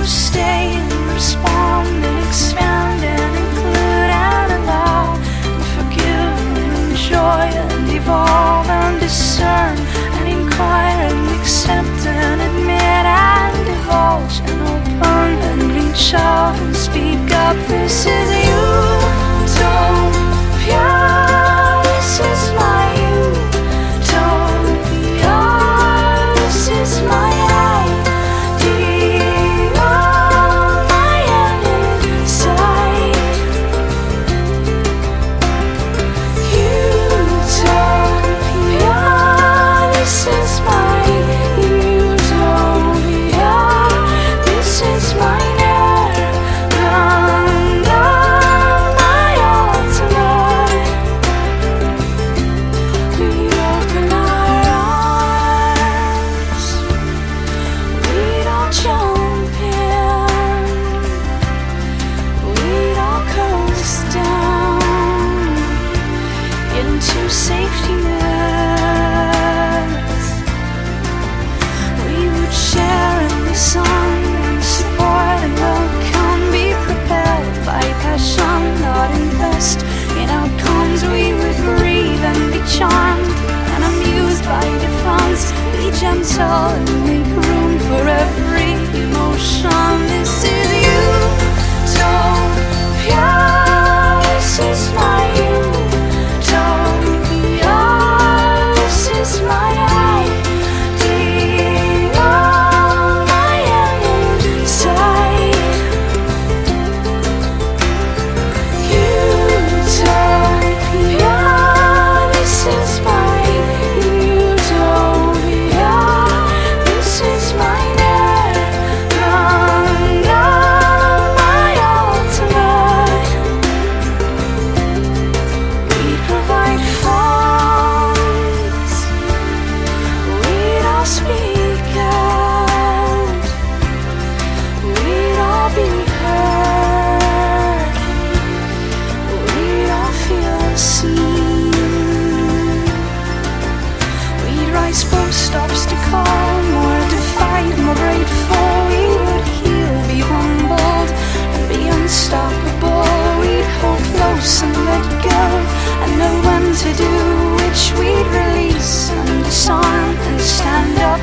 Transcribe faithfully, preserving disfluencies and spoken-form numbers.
stay and respond and expand and include and allow and forgive and enjoy and evolve and discern and inquire and accept and admit and divulge and open and reach out and speak up. This is utopia. This is my utopia. This is my idea, my end in sight. Utopia. This is my utopia. This is my jump in, we'd all coast down into safety nets. We would share in the sun and support and welcome, be propelled by passion, not invest in outcomes. We would breathe and be charmed and amused by defense, be gentle and make room for every emotion. This is utopia. This is my utopia. This is my idea, my end in sight. Utopia. This is my utopia. This is my speak out, we'd all be heard, we'd all feel seen. We'd rise post obstacle, more defiant, more grateful. We would heal, be humbled, and be unstoppable. We'd hold close and let go, and know when to do which. We'd release and disarm and stand up.